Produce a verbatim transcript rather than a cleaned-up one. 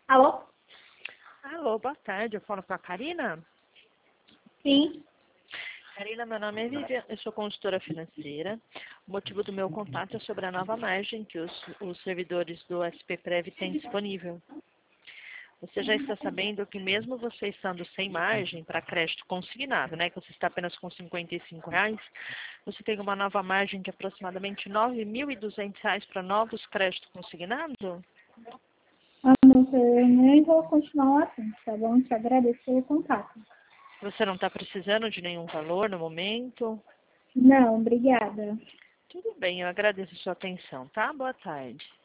Alô? Alô, boa tarde. Eu falo com a Karina. Sim. Karina, meu nome é Vivian, eu sou consultora financeira. O motivo do meu contato é sobre a nova margem que os, os servidores do S P Prev têm disponível. Você já está sabendo que mesmo você estando sem margem para crédito consignado, né, que você está apenas com cinquenta e cinco reais, você tem uma nova margem de aproximadamente nove mil e duzentos reais para novos créditos consignados? Ah, não, eu nem vou continuar o assunto, tá bom? Te agradeço pelo contato. Você não está precisando de nenhum valor no momento? Não, obrigada. Tudo bem, eu agradeço a sua atenção, tá? Boa tarde.